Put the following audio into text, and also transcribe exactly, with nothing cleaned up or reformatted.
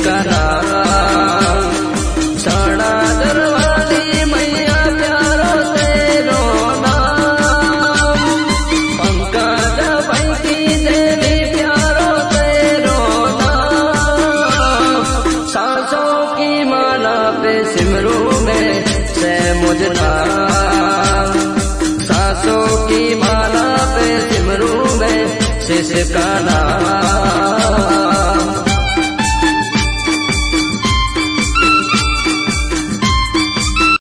का नाम साड़ा दरवाली मैया प्यारो तेरो नाम पंकज पंकी देवी प्यारो तेरो नाम सांसों की माला पे सिमरू में से मुझ नाम सांसों की माला पे सिमरू में शिश का नाम